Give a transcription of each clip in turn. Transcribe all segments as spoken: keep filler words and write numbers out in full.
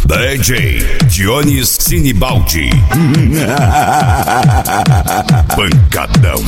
D J Dionis Sinibaldi. Pancadão.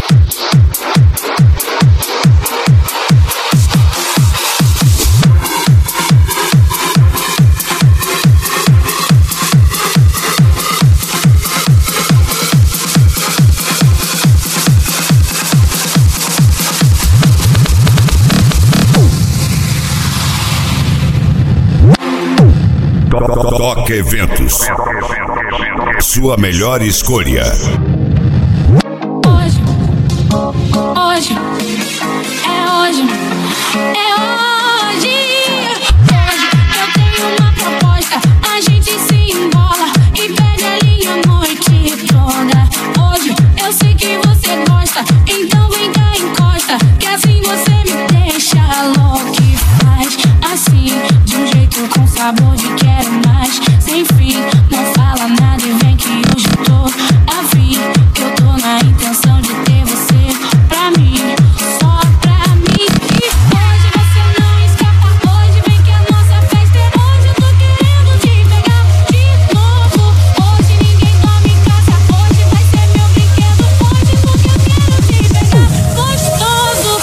Toca Eventos. Sua melhor escolha. Hoje, hoje, é hoje, é hoje. Hoje eu tenho uma proposta. A gente se embola e perde a linha a noite toda. Hoje eu sei que você gosta, então vem cá, encosta, que assim você me deixa louco e faz assim, de um jeito com sabor de quero mais, sem fim. Não fala nada e vem que hoje eu tô a fim. Eu tô na intenção de ter você pra mim, só pra mim. E hoje você não escapa, hoje vem que a nossa festa é hoje. Eu tô querendo te pegar de novo. Hoje ninguém dorme em casa, hoje vai ser meu brinquedo. Hoje porque eu quero te pegar gostoso.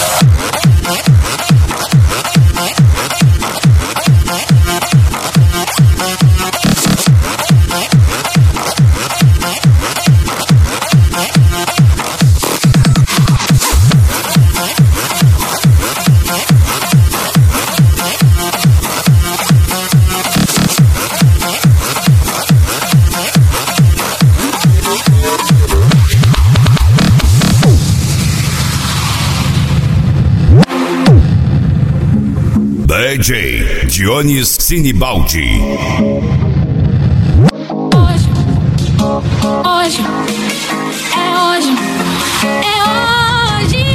D J Dionis Sinibaldi. Hoje, hoje, é hoje, é hoje.